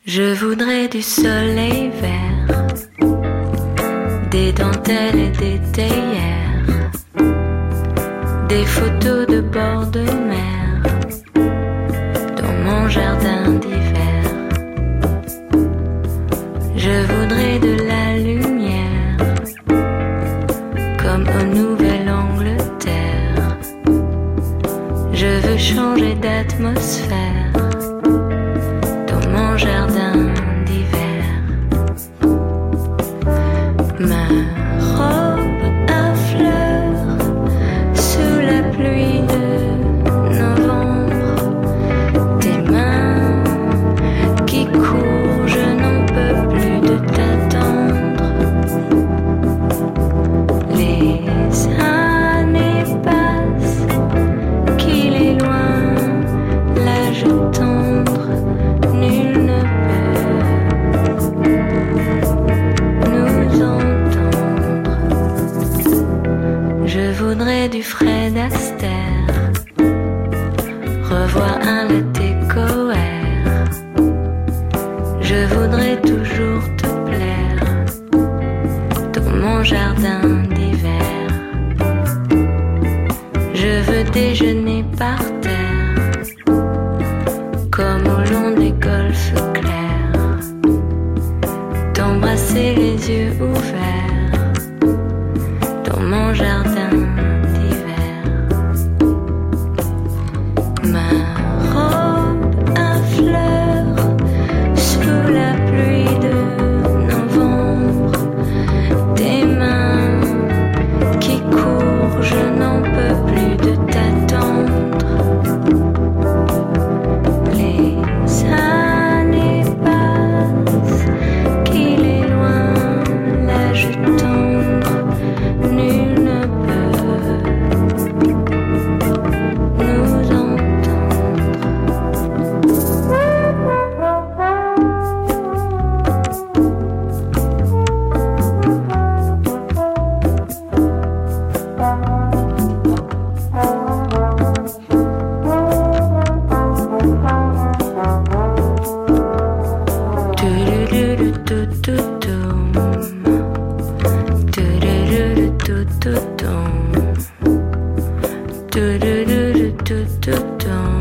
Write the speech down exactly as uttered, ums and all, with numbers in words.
Je voudrais du soleil vert, des dentelles et des théières, des photos de bord de mer dans mon jardin d'hiver. Je voudrais de la lumière comme au Nouvelle-Angleterre. Je veux changer d'atmosphère dans mon jardin d'hiver. Ma robe à fleurs sous la pluie de novembre, tes mains qui courent, je n'en peux plus de t'attendre. Les années passent, qu'il est loin l'âge tendre, nul ne peut nous entendre. Je voudrais du Fred Astaire, revoir un latte coère. Je voudrais toujours te plaire dans mon jardin d'hiver. Je veux déjeuner par terre comme au long des golfes clairs, t'embrasser les yeux ouverts dans mon jardin d'hiver. Ma robe à fleurs sous la pluie de novembre, tes mains qui courent, je n'en peux plus de t'attendre. Les années passent, qu'il est loin l'âge tendre, nul ne peut nous entendre. Do do do do do do do do do.